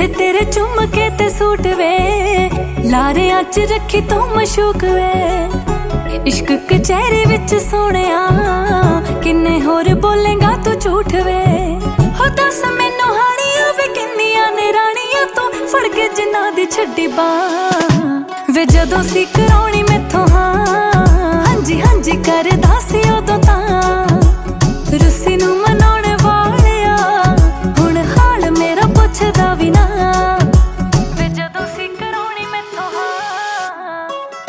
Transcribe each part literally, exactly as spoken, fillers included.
किथे तेरे चुम के ते सूट वे, लारे अच रखी तू मशूक वे। इश्क कचहरी विच सोहणिया किन्ने होर बोलेगा तू झूठ वे। हो दस मैनू हानिया वे किन्नियां ने रानियां तू फड़ के जिन्ना दी छड्डी बांह वे। जदों सी कराउणी मैथों हाँ हांजी हांजी करदा सी उदों तां, रुस्सी नू मनाउण वालिया हुण हाल मेरा पुछदा वी ना वे। जदों सी कराउणी मैथों हाँ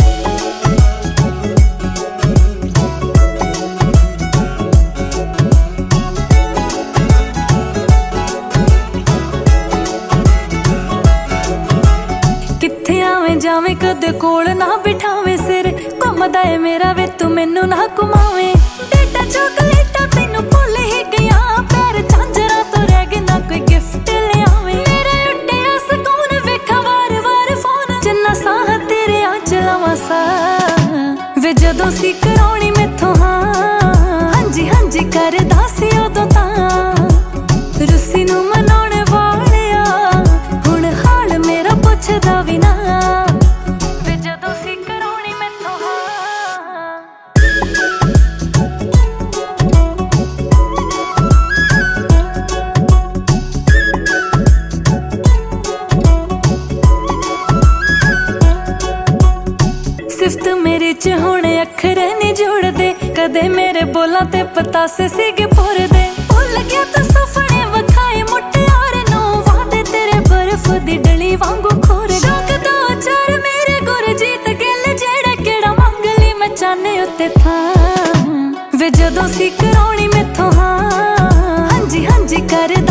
किथे आवें जावें कदे कोल ना बिठावें, सिर घुमदा ए मेरा वे तू मैनू ना घुमावें। डेटा चॉकलेटा तैनू भुल ही गया, पैर झांजरा तो रह गए ना कोई गिफ्ट ले आवें। मेरा उड्डिया सकून वेखा वार वार फोन जिन्ना साह तेरे अच लवां सा वे। जदों सी कराउणी मैथों हाँ हांजी हांजी करदा सी उदों तां, रुस्सी नू मनाउण वालिया हुण हाल मेरा पुछदा वी ना वे। जदों सी कराउणी मैथों हाँ सिफ्त मेरे च हुण अखर नहीं जोड़दे, कदे मेरे बोलां ते पतासे सीगे भुरदे। भुल गया तू सुपने वखाए मुटियार नू, वादे तेरे बर्फ दी डली वांगू खोर। शौक दो चार मेरे गुरजीत गिल जेड़ा केड़ा मंग ली मैं चाहने उत्ते थां वे। जदों सी कराउणी मैथों हाँ हांजी हांजी कर